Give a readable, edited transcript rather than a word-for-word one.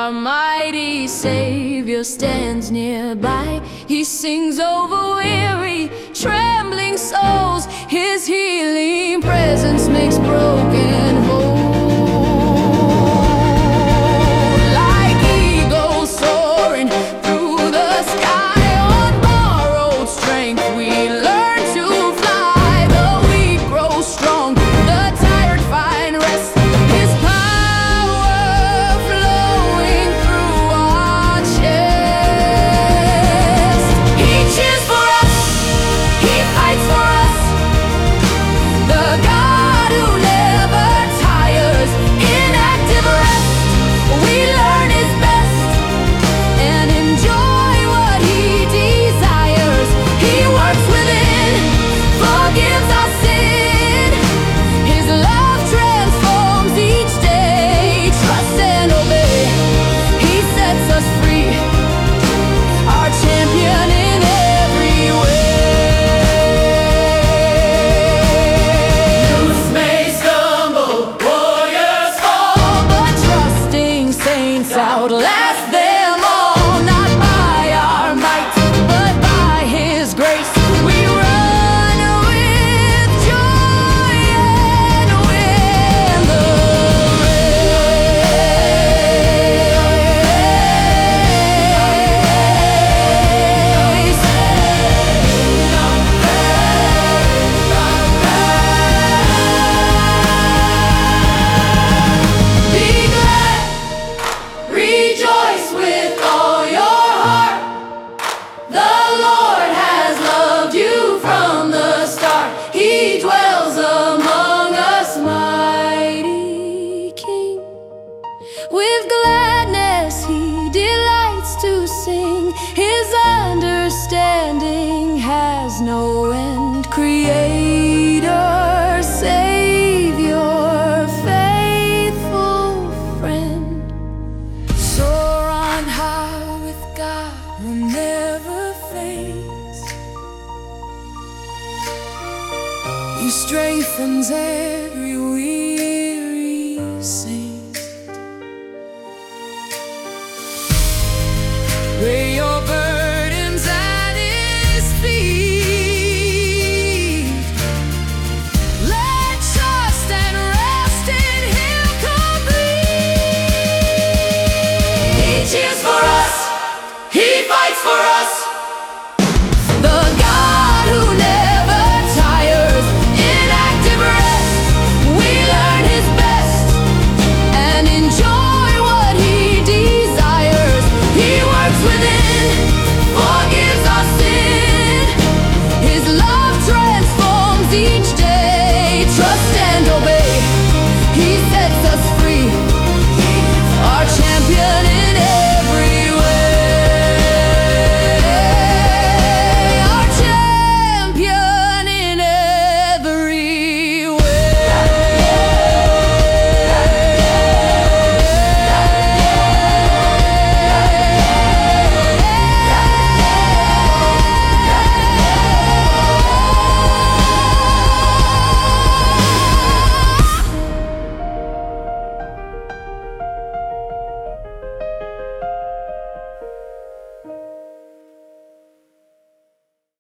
Our mighty Savior stands nearby. He sings over weary, trembling souls. His healing presence makes broken whole. Like eagles soaring through the sky, on borrowed strength we learn to fly. The weak grow strong, the tired find rest. His power flowing through our chest. He cheers for us, He fights for us, the God who never tires. In active rest we learn His best and enjoy what He desires. He works within, forgives our sin. His love transforms each day. Trust and obey, He sets us free, our champion in every way. Youth may stumble, warriors fall, but trusting saints outlast them all. Not by our might, but by His grace, we run with joy and win the race. Be glad, rejoice with all your heart. The Lord has loved you from the start. He dwells among us, mighty King. With gladness He delights to sing. His understanding has no end. Creator, Savior, faithful friend. Soar on high with God who never fades. He strengthens every